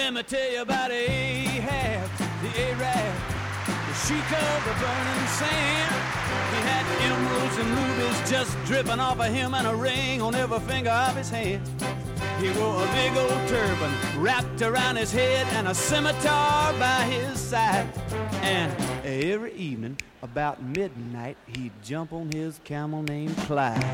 Let me tell you about Ahab, the Arab, the sheik of the burning sand. He had emeralds and rubies just dripping off of him and a ring on every finger of his hand. He wore a big old turban wrapped around his head and a scimitar by his side. And every evening about midnight he'd jump on his camel named Clyde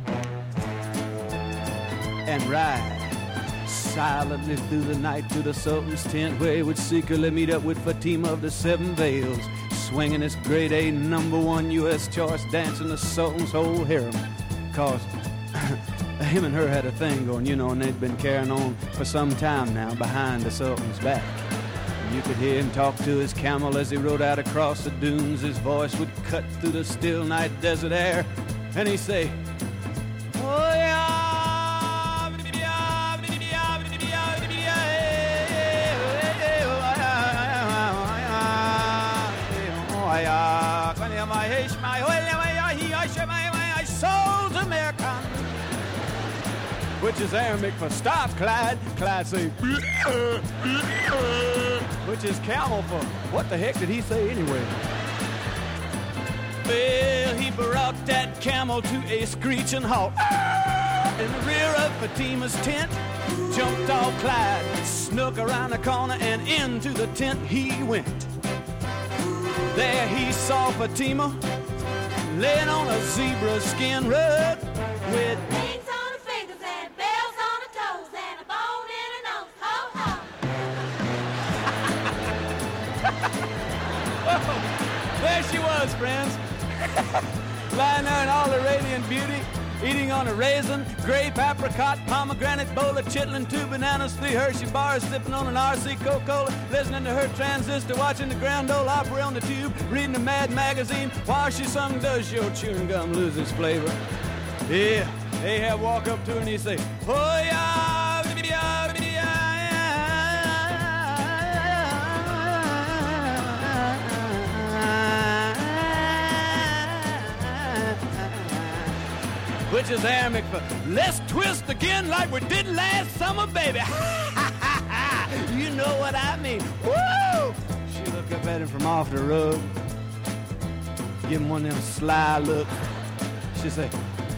and ride silently through the night to the Sultan's tent, where he would secretly meet up with Fatima of the Seven Veils, swinging his grade A #1 U.S. choice, dancing the Sultan's whole harem. Cause him and her had a thing going, you know, and they'd been carrying on for some time now behind the Sultan's back. And you could hear him talk to his camel as he rode out across the dunes. His voice would cut through the still night desert air, and he'd say, oh yeah. Which is Aramaic for stop, Clyde. Clyde say, which is camel for what the heck did he say anyway? Well, he brought that camel to a screeching halt in the rear of Fatima's tent. Jumped off Clyde, snuck around the corner, and into the tent he went. There he saw Fatima laying on a zebra skin rug with rings on her fingers and bells on her toes and a bone in her nose. Ho, ho. Whoa, there she was, friends. Lying there in all her radiant beauty, eating on a raisin, grape, apricot, pomegranate, bowl of chitlin, 2 bananas, 3 Hershey bars, sipping on an RC Coca-Cola, listening to her transistor, watching the Grand Ole Opry on the tube, reading the Mad magazine, while she sung Does Your Chewing Gum Lose Its Flavor? Yeah, Ahab walk up to her and he say, oh yeah, which is Aramaic for let's twist again like we did last summer, baby. You know what I mean. Woo! She looked up at him from off the rug, give him one of them sly looks. She said,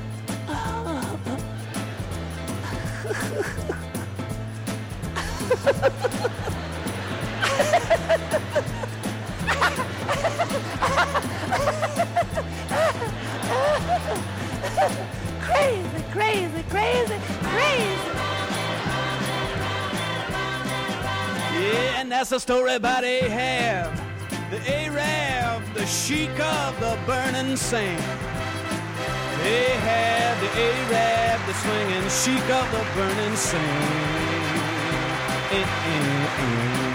Crazy, crazy, crazy, crazy. yeah, and that's a story about Ahab, the Arab, the sheik of the burning sand. Ahab, the Arab, the swinging sheik of the burning sand.